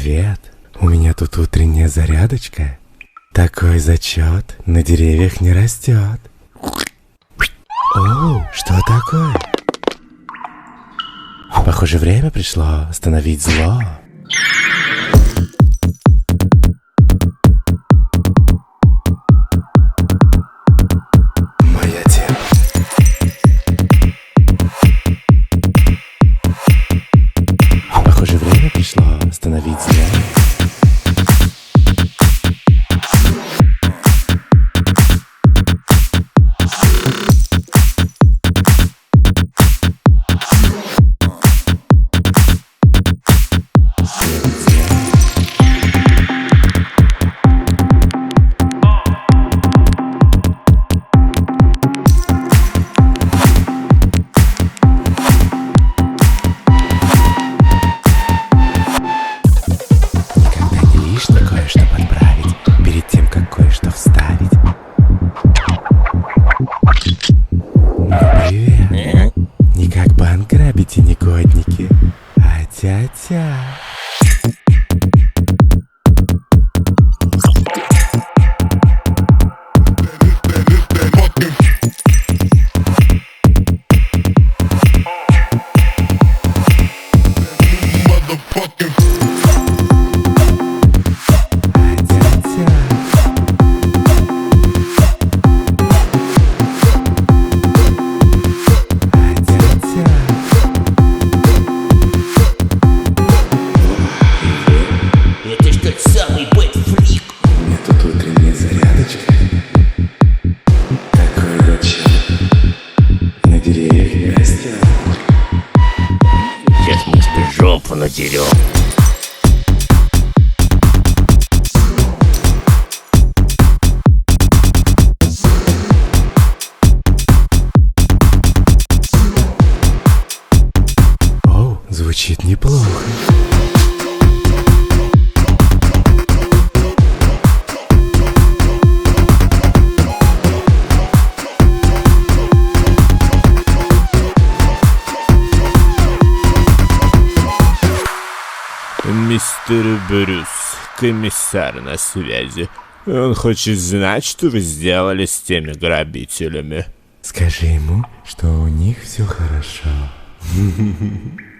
Привет, у меня тут утренняя зарядочка. Такой зачет на деревьях не растет. Оу, что такое? Похоже, время пришло остановить зло. Моя тема. Похоже, время пришло остановить зло. Кое-что подправить перед тем, как кое-что вставить. Ну, привет. Не как банк грабите, негодники, а тя-тя. Самый бэт-фрик. У меня тут утренняя зарядочка. Такой зачет на деревьях не растет. Сейчас мы тебе жопу надерем. Оу, звучит неплохо. Мистер Брюс, комиссар на связи. Он хочет знать, что вы сделали с теми грабителями. Скажи ему, что у них все хорошо.